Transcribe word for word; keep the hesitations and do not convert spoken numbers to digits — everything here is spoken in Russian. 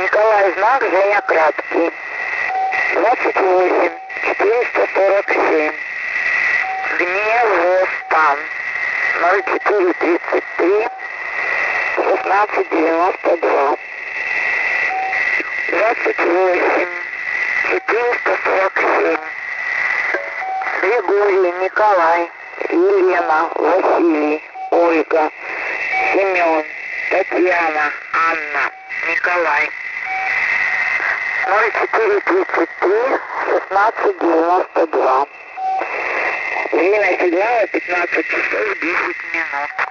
Николай Знак, Женя Краткий. двадцать восемь четыреста сорок семь. Гневостан. ноль четыре тридцать три шестнадцать девяносто два. двадцать восемь четыреста сорок семь. Григорий, Николай, Елена, Василий, Ольга, Семен, Татьяна, Анна, Николай. ноль четыре тридцать три шестнадцать девяносто два. Время сигнала пятнадцать часов десять минут.